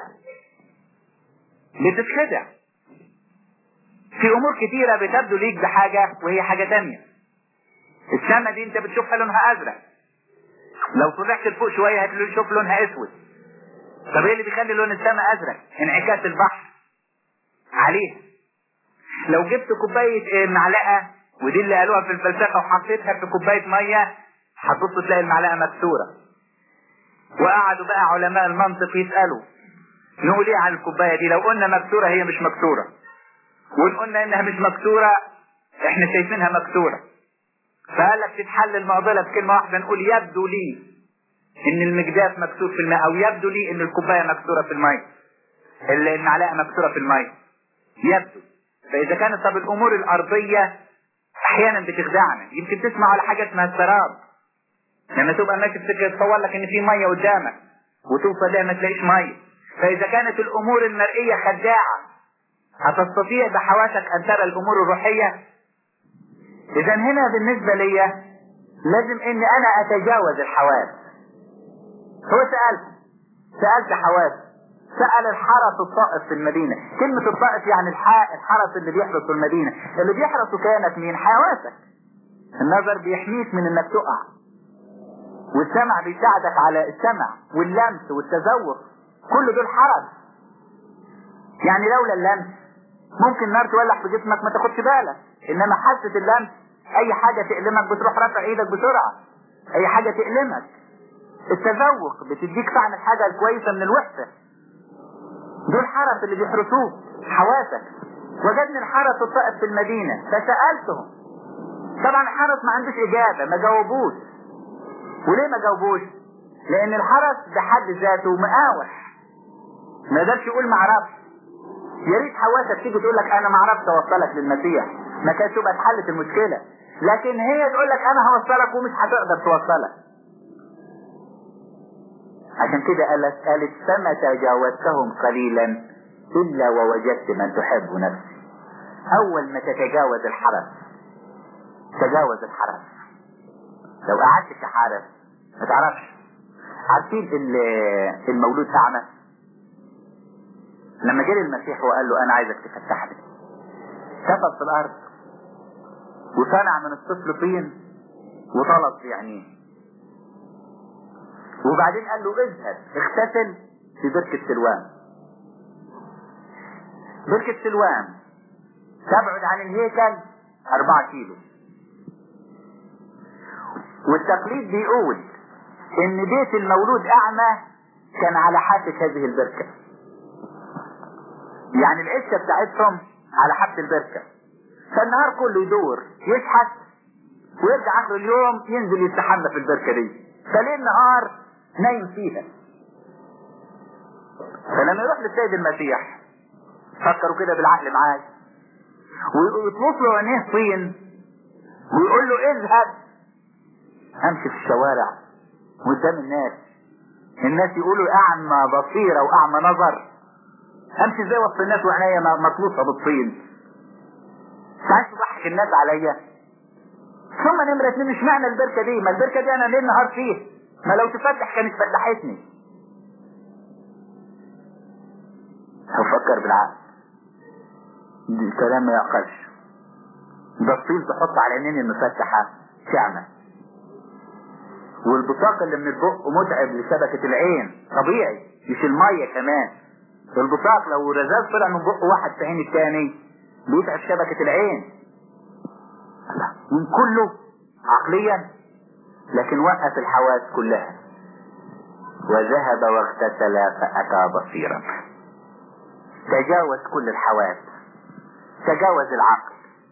بتتخدع في أمور كتيرة بتبدو ليك بحاجة وهي حاجة تانية. السماء دي انت بتشوفها لونها أزرق، لو طلعت لفوق شوية هتشوف لونها أسود. طب ايه اللي بيخلي لون السماء أزرق؟ انعكاس البحر عليها. لو جبت كوباية معلقة، ودي اللي قالوها في الفلسفة، وحطيتها في كوباية مية هتبص تلاقي المعلقة مكسورة. وقعدوا بقى علماء المنطق يسألوا نقول ايه على الكوباية دي؟ لو قلنا مكسورة هي مش مكسورة، وان قلنا انها مش مكسورة احنا شايفينها مكسورة. فقال لك تتحل المعضلة بكلمة واحدة، نقول يبدو لي ان المجداف مكسور في الماء، او يبدو لي ان الكوباية مكسورة في الماء، المعلقة مكسورة في الماء، يبدو. فاذا كانت طب الامور الارضية احيانا بتخدعنا. يمكن تسمع على حاجة اسمها السراب، لما تبقى ماشي في سكة يتصور لك ان في مية قدامك وتوصل لها ما تلاقيش مية. فاذا كانت الامور المرئية خداعة، هتستطيع بحواسك ان ترى الامور الروحية؟ اذا هنا بالنسبة لي لازم ان انا اتجاوز الحواس. هو سألت سألت حواس، سأل الحرس الطائف في المدينة. كلمة الطائف يعني الحرس اللي بيحرسوا المدينة. اللي بيحرسوا كانت مين؟ حواسك. النظر بيحميك من انك تقع، والسمع بيساعدك على السمع، واللمس والتذوق، كل دول حرس. يعني لولا اللمس ممكن نار تولع في جسمك ما تاخدش بالك، انما حاسة اللمس اي حاجة تألمك بتروح رافع ايدك بسرعة، اي حاجة تألمك. التذوق بتديك طعم الحاجة الكويسة من الوحشة. دول حرس اللي بيحرسوه حواسك. وجدني الحرس الطائف في المدينة فسألتهم. طبعا الحرس ما عندوش اجابة، ما جاوبوش. وليه ما جاوبوش؟ لان الحرس بحد ذاته مقاوح، ما يقدرش يقول ما اعرفش. يا ريت حواسك تيجي تقول لك انا ما اعرفش اوصلك للمسيح، ما كانت تبقى اتحلت المشكلة. لكن هي تقول لك انا هوصلك ومش هتقدر توصلك. عشان كده قالت قالت فما تجاوزتهم قليلا الا ووجدت من تحب نفسي. اول ما تتجاوز الحرس، تجاوز الحرس. لو قعدت كحارس ما تعرفش. عارفين المولود اعمى لما جه المسيح وقال له انا عايزك تفتح لي، كفر في الارض وصنع من الطفل طين وطلب في عينيه، وبعدين قال له اذهب اغتسل في بركة سلوان. بركة سلوان تبعد عن الهيكل أربعة كيلو، والتقليد بيقول ان بيت المولود اعمى كان على حافة هذه البركة. يعني العشة بتاعتهم على حافة البركة، فالنهار كله يدور يشحت ويرجع اخر اليوم ينزل يستحمى في البركة دي، فليل نهار نايم فيها. فلما يروح للسيد المسيح فكروا كده بالعقل معاه ويطلق له عينيه طين ويقول له اذهب. امشي في الشوارع قدام الناس، الناس يقولوا اعمى بصيرة واعمى نظر، امشي ازاي وسط الناس وعينيا مطلوسة بالطين؟ مش عايز تضحك الناس عليا. ثم نمرة اتنين، مش معنى البركة دي؟ ما البركة دي انا ليل نهار فيه، ما لو تفتح كانت فتحتني. هفكر بالعقل، دي كلام ما يعقلش. ده الطين تحط على عينين المفتحة شعمة، والبطاق اللي من البق متعب لشبكة العين طبيعي، مش المية كمان. البطاق لو رذاذ طلع من بق واحد في عين التاني بيتعب شبكة العين. من كله عقليا، لكن وقف الحواس كلها وذهب واغتسل فأتى بصيرا. تجاوز كل الحواس، تجاوز العقل.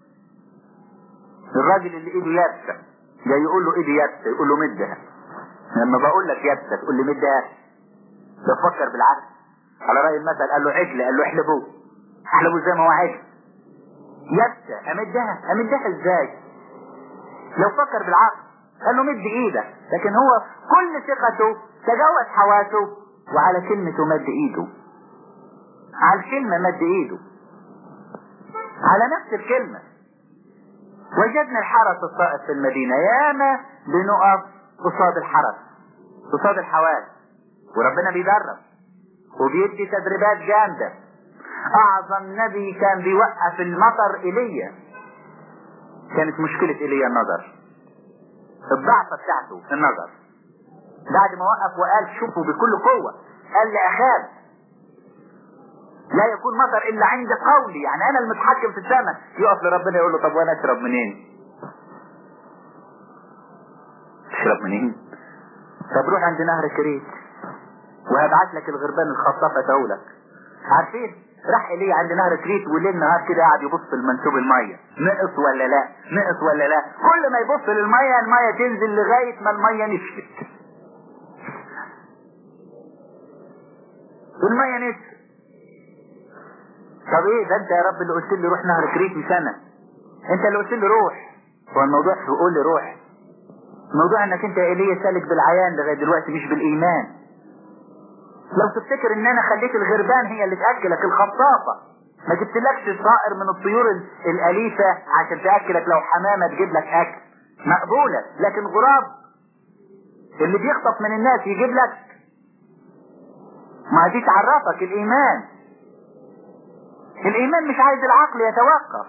الراجل اللي ايده يابسة جاي يقول له ايدي يابسة، يقول له مدها. لما بقول لك يابسة تقول لي مدها؟ تفكر بالعقل. على رأي المثل قال له عجل، قال له احلبوه. احلبوه زي ما هو عجل. يابسة امدها، امدها ازاي؟ لو فكر بالعقل قال له مد ايدك، لكن هو كل ثقته تجاوز حواسه وعلى كلمته مد ايده، على الكلمة مد ايده، على نفس الكلمة. وجدنا الحرس الطائف في المدينة. ياما بنقف قصاد الحرس، قصاد الحواس، وربنا بيدرب وبيدي تدريبات جامدة. اعظم نبي كان بيوقف المطر ايليا، كانت مشكلة ايليا النظر، الضعفة بتاعته النظر. بعد ما وقف وقال شوفوا بكل قوة، قال لأخاب لا يكون مطر الا عند قولي، يعني انا المتحكم في السماء. يقف لربنا يقول له طب وانا اشرب منين؟ اشرب منين؟ طب روح عند نهر كريت وهبعت لك الغربان الخطافة تقولك. عارفين راح إليه عند نهر كريت وليل نهار كده قاعد يبص لمنسوب المية، نقص ولا لا نقص ولا لا. كل ما يبص للمية المية تنزل لغاية ما المية نشفت. المية نشفت. طب ايه ده؟ انت يا رب اللي قلت لي روح نهر كريت مش انا، انت اللي قلت لي روح. هو الموضوع مش بيقول لي روح، الموضوع انك انت يا ايليا سالك بالعيان لغاية دلوقتي مش بالايمان. لو تفتكر ان انا خليت الغربان هي اللي تأكلك، الخطافة ما جبتلكش طائر من الطيور الاليفة عشان تاكلك، لو حمامة تجيب لك اكل مقبولة، لكن غراب اللي بيخطف من الناس يجيب لك؟ ما دي تعرفك الايمان. الايمان مش عايز العقل يتوقف،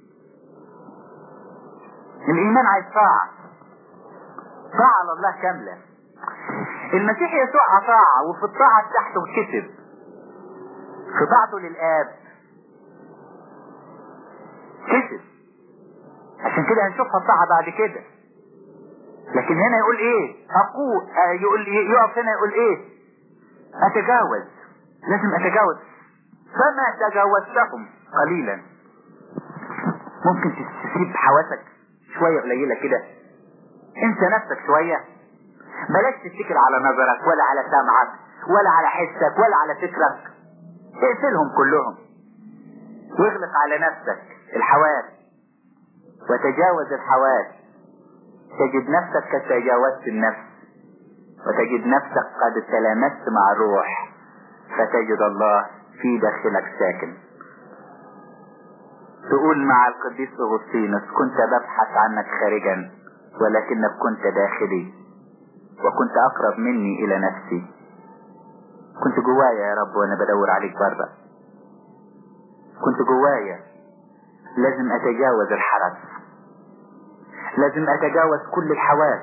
الايمان عايز طاعة، طاعة لله كاملة. المسيح يسوع طاعة، وفي الطاعة بتاعته كسب، في طاعته للآب كسب. عشان كده هنشوفها الطاعة بعد كده. لكن هنا يقول ايه؟ اقول يقول يقف هنا يقول ايه؟ اتجاوز، لازم اتجاوز. فما تجاوزتهم قليلا. ممكن تسيب حواسك شوية قليلة كده، انسى نفسك شوية، بلاش تفتكر على نظرك ولا على سمعك ولا على حسك ولا على فكرك، اقفلهم كلهم واغلق على نفسك الحواس وتجاوز الحواس. تجد نفسك قد تجاوزت النفس، وتجد نفسك قد تلامست مع الروح، فتجد الله في داخلك ساكن. تقول مع القديس أغسطينوس: كنت ببحث عنك خارجا ولكنك كنت داخلي، وكنت أقرب مني إلى نفسي. كنت جوايا يا رب وأنا بدور عليك برا، كنت جوايا. لازم أتجاوز الحرس، لازم أتجاوز كل الحواس.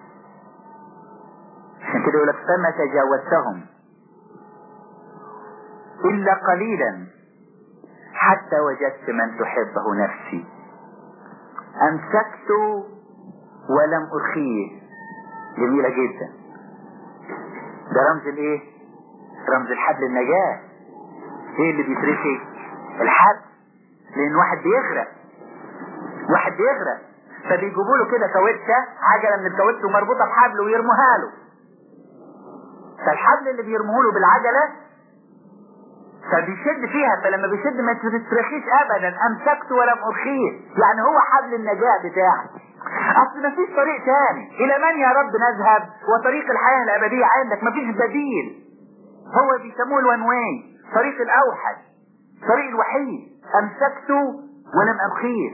عشان كده يقولك: فما تجاوزتهم إلا قليلا حتى وجدت من تحبه نفسي، أمسكت ولم أرخيه. جميلة جدا. ده رمز الايه؟ رمز الحبل النجاة. ايه اللي بيترخي؟ الحبل. لان واحد بيغرق، واحد بيغرق فبيجيبوا له كده كاوتشه، عجله من الكاوتش ومربوطه بحبل ويرموها له. فالحبل اللي بيرموه له بالعجله فبيشد فيها، فلما بيشد ما تترخيش ابدا. امسكت ولم ارخيه، يعني هو حبل النجاة بتاعك. اصل مفيش طريق تاني. الى من يا رب نذهب وطريق الحياة الابدية عندك؟ مفيش بديل. هو بيسموه الوان واي، طريق الاوحد، طريق الوحيد. امسكت ولم ارخيه.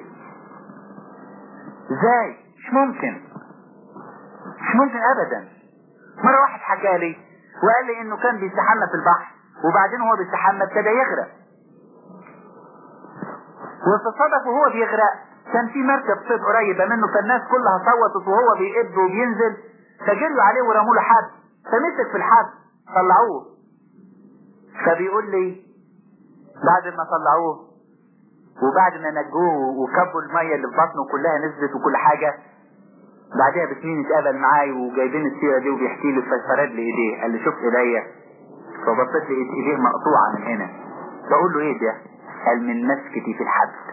ازاي؟ مش ممكن، مش ممكن ابدا. مرة واحد حكى لي وقال لي انه كان بيستحمى في البحر، وبعدين هو بيستحمى ابتدى يغرق، وتصادف وهو بيغرق كان في مركب صيد قريبة منه، فالناس كلها صوتت وهو بيقب وبينزل، فجروا عليه ورموا له حبل، فمسك في الحبل طلعوه. فبيقول لي بعد ما طلعوه وبعد ما نجوه وكبوا المية اللي في بطنه كلها نزلت وكل حاجة، بعدها بسنين اتقابل معاي وجايبين السيرة دي وبيحكي لي، ففرد لي ايديه. قال لي: شوف ايديا. فبصيت لي ايديه مقطوعة من هنا. بقول له: ايه ده؟ قال: من مسكتي في الحبل.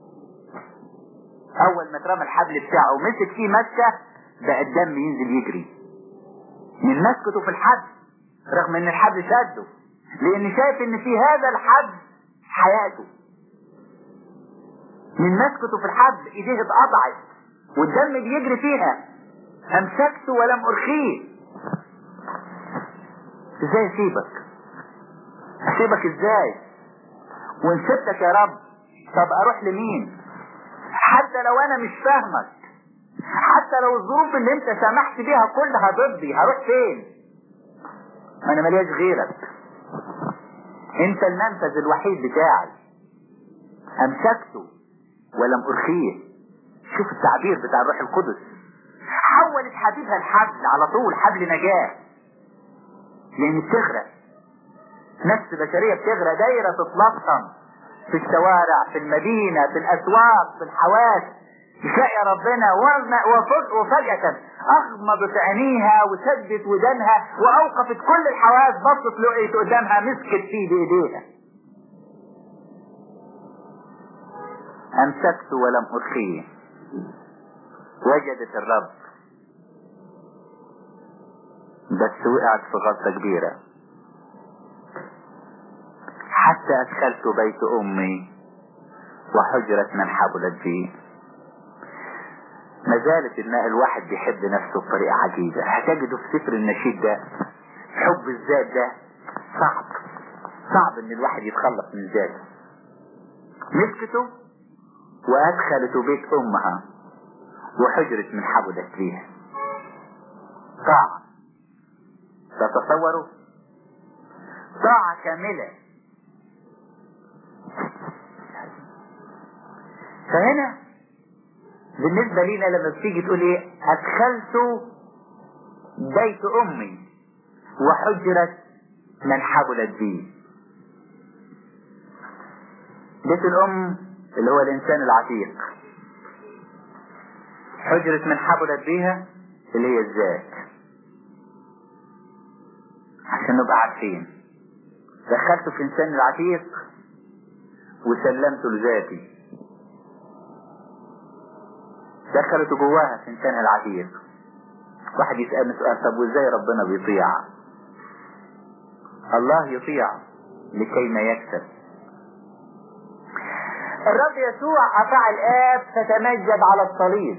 اول ما اترمى الحبل بتاعه ومسك فيه مسكة بقى الدم ينزل يجري من مسكته في الحبل، رغم ان الحبل شده، لان شايف ان في هذا الحبل حياته. من مسكته في الحبل ايديه اتقطعت والدم بيجري فيها. امسكت ولم ارخيه. ازاي اسيبك؟ اسيبك ازاي وان سبتك يا رب؟ طب اروح لمين؟ حتى لو انا مش فاهمك، حتى لو الظروف اللي انت سمحت بيها كلها ضدي، هروح فين؟ ما انا ملياش غيرك، انت المنفذ الوحيد بتاعي. امسكته ولم ارخيه. شوف التعبير بتاع الروح القدس. حولت حبيبها الحبل على طول، حبل نجاة، لان بتغرق، نفس بشرية بتغرق، دايرة تتلطم في الشوارع، في المدينة، في الاسواق، في الحواس، مش لاقيه ربنا. وفجأة اغمضت عينيها وسدت ودانها واوقفت كل الحواس، بصت لقيت قدامها، مسكت فيه بايديها. امسكت ولم ارخيه. وجدت الرب، بس وقعت في غلطة كبيرة. حتى ادخلت بيت امي وحجرة من حبلت بي. ما زالت ان الواحد بيحب نفسه بطريقة عجيبة. هتجده في سفر النشيد ده. حب الذات ده صعب، صعب ان الواحد يتخلص من ذاته. مسكته وادخلته بيت امها وحجرت من حبلت فيها. طاعة، تتصوروا طاعة كاملة. فهنا بالنسبة لينا لما بتيجي تقول ايه ادخلت بيت امي وحجرت من حبلت بيه. بيت الام اللي هو الانسان العتيق، حجرت من حبلت بيها اللي هي الذات. عشان نبقى عارفين دخلته في انسان العتيق وسلمته لذاتي، دخلته جواها في انسانها العتيق. واحد يسألني سؤال، طب وازاي ربنا بيطيع؟ الله يطيع لكي ما يكسب. الرب يسوع أطاع الآب فتمجد على الصليب.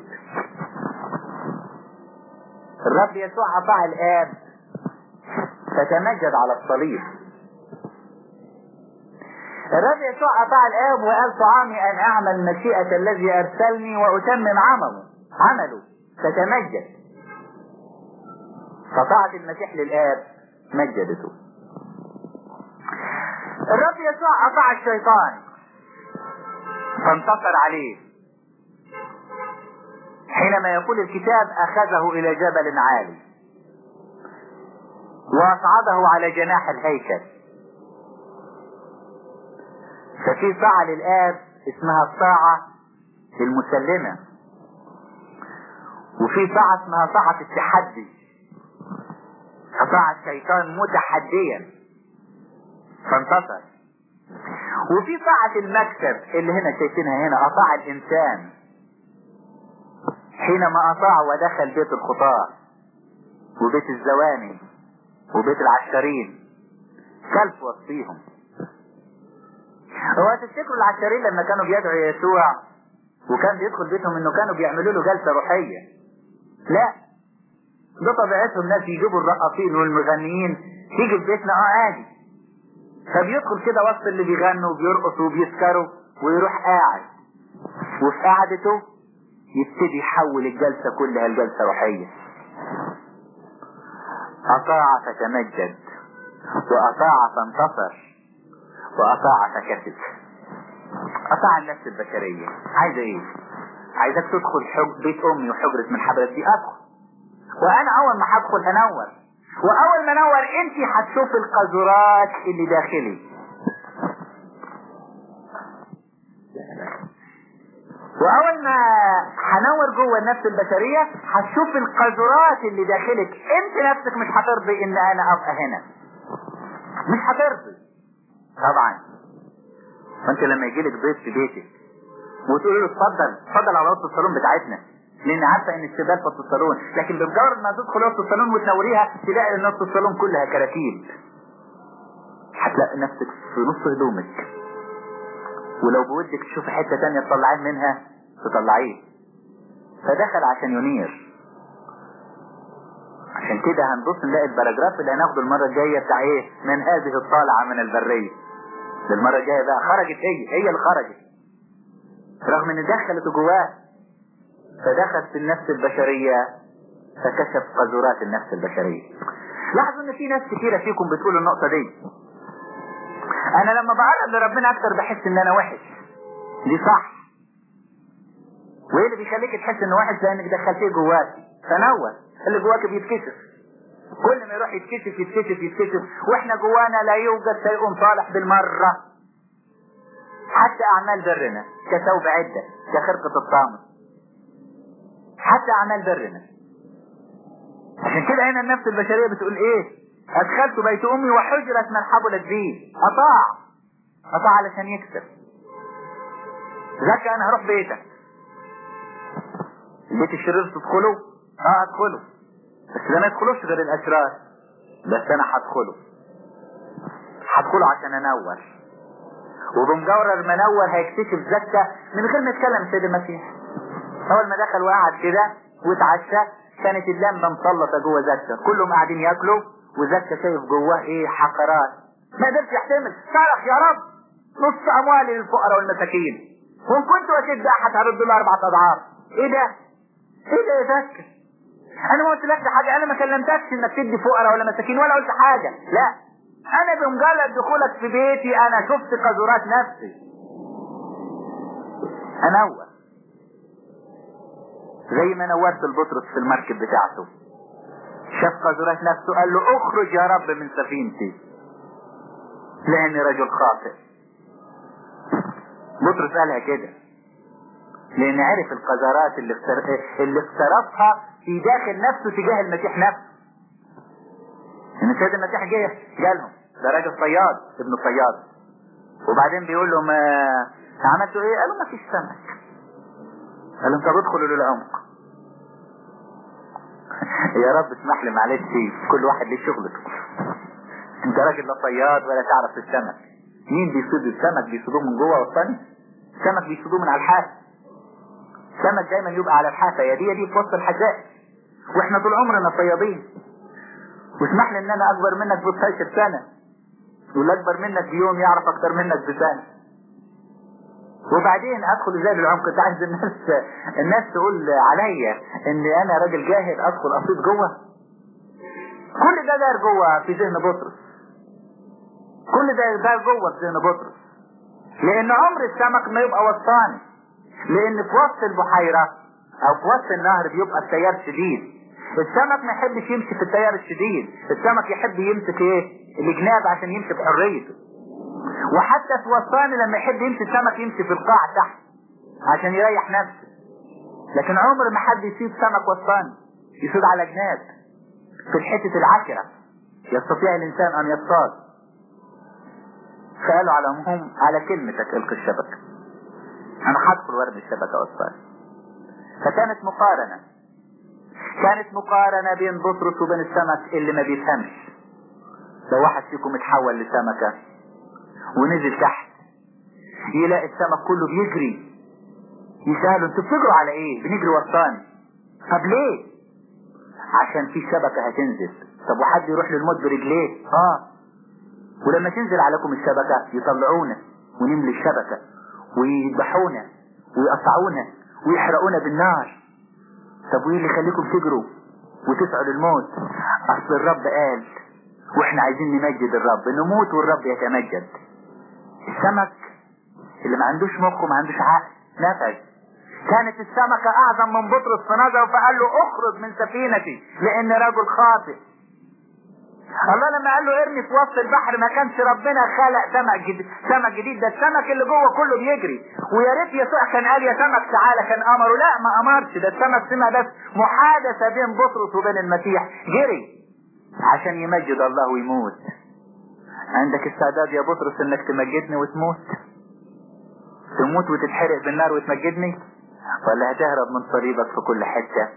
الرب يسوع أطاع الآب فتمجد على الصليب. الرب يسوع أطاع الآب وقال طعامي أن أعمل مشيئة الذي أرسلني وأتمم عمله عمله فتمجد. فطاعة المسيح للآب مجدته. الرب يسوع أطاع الشيطان فانتصر عليه. حينما يقول الكتاب أخذه إلى جبل عالي وأصعده على جناح الهيكل. ففي طاعة للآب اسمها الطاعة المسلمة، وفي طاعة اسمها طاعة التحدي. أطاع الشيطان متحديا فانتصر. وفي طاعة المكسب اللي هنا شايفينها هنا، أطاع الإنسان حينما أطاع ودخل بيت الخطاة وبيت الزواني وبيت العشرين كلف وسطيهم. هو تفتكروا العشرين لما كانوا بيدعوا يسوع وكان بيدخل بيتهم انه كانوا بيعملوا له جلسة روحية؟ لا، ده طبيعتهم ناس يجيبوا الرقاصين والمغنيين تيجي في بيتنا اه عادي. فبيدخل كده وسط اللي بيغنوا وبيرقصوا وبيسكروا ويروح قاعد، وفي قعدته يبتدي يحول الجلسة كلها لجلسة روحية. أطاع فتمجد، وأطاع فانتصر، وأطاع فكسب. أطاع النفس البشرية. عايزة ايه؟ عايزك تدخل حج بيت امي وحجرة من حبلت دي. ادخل، وانا اول ما هدخل هنور، واول ما انور انتي هتشوف القذرات اللي داخلي، واول ما هنور جوه النفس البشرية هتشوف القذرات اللي داخلك. انت نفسك مش هترضي ان انا ابقى هنا، مش هترضي طبعا. فانت لما يجيلك ضيف في بيتك وتقول له اتفضل اتفضل على وسط الصالون بتاعتنا، لان عارفه ان الشباب في الصالون، لكن بمجرد ما تدخل وسط الصالون وتنوريها تلاقي ان نص الصالون كلها كراكيب، هتلاقي نفسك في نص هدومك، ولو بودك تشوف حته تانية تطلعين منها تطلعيه. فدخل عشان ينير. عشان كده هنبص نلاقي الباراجراف اللي هناخده المره الجايه بتاع ايه؟ من هذه الطالعه من البريه. المره الجايه بقى خرجت هي هي اللي خرجت رغم ان دخلت جواه. فدخلت في النفس البشرية فكشف قذرات النفس البشرية. لاحظوا ان في ناس كثيرة فيكم بتقول النقطة دي، انا لما بقرب لربنا اكتر بحس ان انا وحش. دي صح. وايه اللي بيخليك تحس انه وحش؟ لانك دخلتيه جواك. فنور اللي جواك بيتكشف، كل ما يروح يتكشف يتكشف يتكشف. واحنا جوانا لا يوجد شيء صالح بالمرة، حتى اعمال برنا كثوب عدة كخرقة الطامس، حتى اعمال برنا. عشان كده هنا النفس البشرية بتقول ايه؟ ادخلت بيت امي وحجرت من حبلت بيه. اطاع اطاع علشان يكسب. ذاك انا هروح بيتك، البيت الشرير تدخله؟ اه ادخله، بس ده ما يدخلوش غير الاشرار، بس انا هدخله هدخله عشان انور. وبمجرد ما انور هيكتشف زكا من غير ما يتكلم السيد المسيح. اول ما دخل وقعد كده واتعشى كانت اللمبه مسلطه جوه زكا، كلهم قاعدين ياكلوا وزكا شايف جواه ايه؟ حقرات. ما قدرش يحتمل، صرخ يا رب نص اموالي للفقراء والمساكين، وان كنت وسيد احد هرد له اربعة اضعاف. ايه ده؟ ايه ده يا فكر؟ انا ما قلتلكش حاجه، انا ما كلمتكش انك تدي فقراء ولا مساكين ولا قلت حاجه، لا، انا بمجرد دخولك في بيتي انا شفت قذورات نفسي. انور زي ما نورت البطرس في المركب بتاعته، شاف قذورات نفسه قال له اخرج يا رب من سفينتي لاني رجل خاطئ. بطرس قالها كده لان عرف القذرات اللي اللي اقترفها في داخل نفسه تجاه المسيح نفسه. ان السيد المسيح جه جالهم، ده راجل صياد ابن صياد، وبعدين بيقول لهم عملتوا ايه؟ قالوا ما فيش سمك. قال لهم طب ادخلوا للعمق. يا رب اسمح لي معلش، كل واحد ليه شغلته. انت راجل لا صياد ولا تعرف السمك. مين بيصيد السمك؟ بيصيدوه من جوه والثاني السمك بيصيدوه من على الحافه. السمك دايما يبقى على الحافه، يا دي يا دي في وسط الحجاج، واحنا طول عمرنا صيادين. واسمح لي ان انا اكبر منك ب ستاشر سنه، واللي اكبر منك بيوم يعرف اكتر منك بسنه، وبعدين ادخل ازاي للعمق؟ انت عايز الناس الناس تقول عليا ان انا راجل جاهل ادخل اصيد جوه؟ كل ده دار جوه في ذهن بطرس، كل ده دار جوه في ذهن بطرس، لان عمر السمك ما يبقى وسطاني، لان في وسط البحيره او في وسط النهر بيبقى التيار شديد. السمك ما يحبش يمشي في التيار الشديد، السمك يحب يمسك ايه؟ الجناب عشان يمشي بحريته. وحتى في وسطاني لما يحب يمشي السمك يمشي في القاع تحت عشان يريح نفسه، لكن عمر ما حد يصيد سمك وسطاني، يصيد على جناب في الحتة العشرة يستطيع الانسان ان يصطاد. فقالوا على هم على كلمتك القي الشبكة، انا هدخل وارمي الشبكة واصطاد. فكانت مقارنة، كانت مقارنة بين بطرس وبين السمك اللي ما بيفهمش. لو واحد فيكم اتحول لسمكة ونزل تحت يلاقي السمك كله بيجري، يسأله انتوا بتجروا على ايه؟ بنجري وسطاني. طب ليه؟ عشان في شبكة هتنزل. طب وحد يروح للموت برجليه؟ اه. ولما تنزل عليكم الشبكة يطلعونا ونملي الشبكة ويذبحونا ويقطعونا ويحرقونا بالنار. طب وايه اللي يخليكم تجروا وتسعوا للموت؟ اصل الرب قال واحنا عايزين نمجد الرب، نموت والرب يتمجد. السمك اللي ما عندوش مخ وما عندوش عقل نفذ. كانت السمكة اعظم من بطرس في نظره، فقال له اخرج من سفينتي لان رجل خاطئ. الله لما قال له ارمي في وسط البحر ما كانش ربنا خلق سمك جديد، سمك جديد، ده السمك اللي جوه كله بيجري. ويا ريت يسوع كان قال يا سمك تعالى كان امره، لا ما امرش، ده السمك سمع بس محادثة بين بطرس وبين المسيح، جري عشان يمجد الله ويموت. عندك استعداد يا بطرس انك تمجدني وتموت؟ تموت وتتحرق بالنار وتمجدني؟ ولا هتهرب من صليبك في كل حتة؟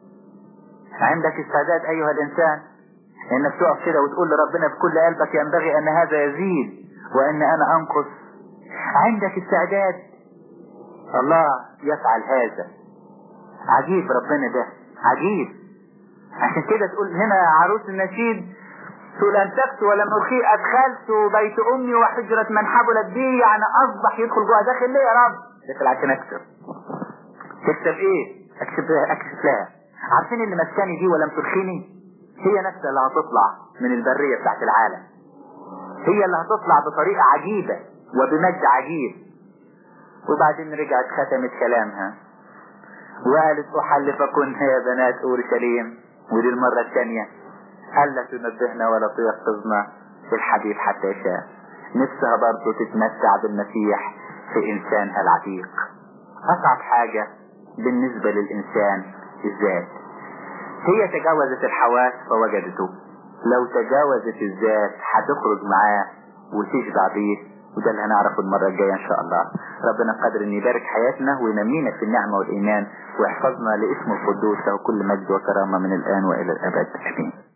عندك استعداد ايها الانسان انك تقف كده وتقول لربنا بكل قلبك ينبغي ان هذا يزيد وان انا انقص؟ عندك استعداد؟ الله يفعل هذا. عجيب ربنا ده، عجيب. عشان كده تقول هنا عروس النشيد تقول انتكت ولم اخي ادخلت بيت امي وحجرة من حبلت بي، يعني اصبح يدخل جوه. داخل ليه يا رب؟ داخل عشان اكسب. تكسب ايه؟ اكسب لها اكسب لها. عارفين اللي مسكاني دي ولم تدخيني هي نفسها اللي هتطلع من البرية بتاعت العالم، هي اللي هتطلع بطريقة عجيبة وبمجد عجيب. وبعدين رجعت ختمت كلامها وقالت احلفكن يا بنات اورشليم، ودي المرة الثانية، ألا تنبهنا ولا تيقظنا الحبيب حتى يشاء. نفسها برضو تتمتع بالمسيح في انسانها العتيق. اصعب حاجة بالنسبة للانسان الذات. هي تجاوزت الحواس فوجدته، لو تجاوزت الذات هتخرج معاه وتشبع بيه، وده اللي هنعرفه المرة الجاية ان شاء الله. ربنا قادر ان يبارك حياتنا وينمينا في النعمة والايمان ويحفظنا لاسم القدوس له كل مجد وكرامة من الان والى الابد. امين.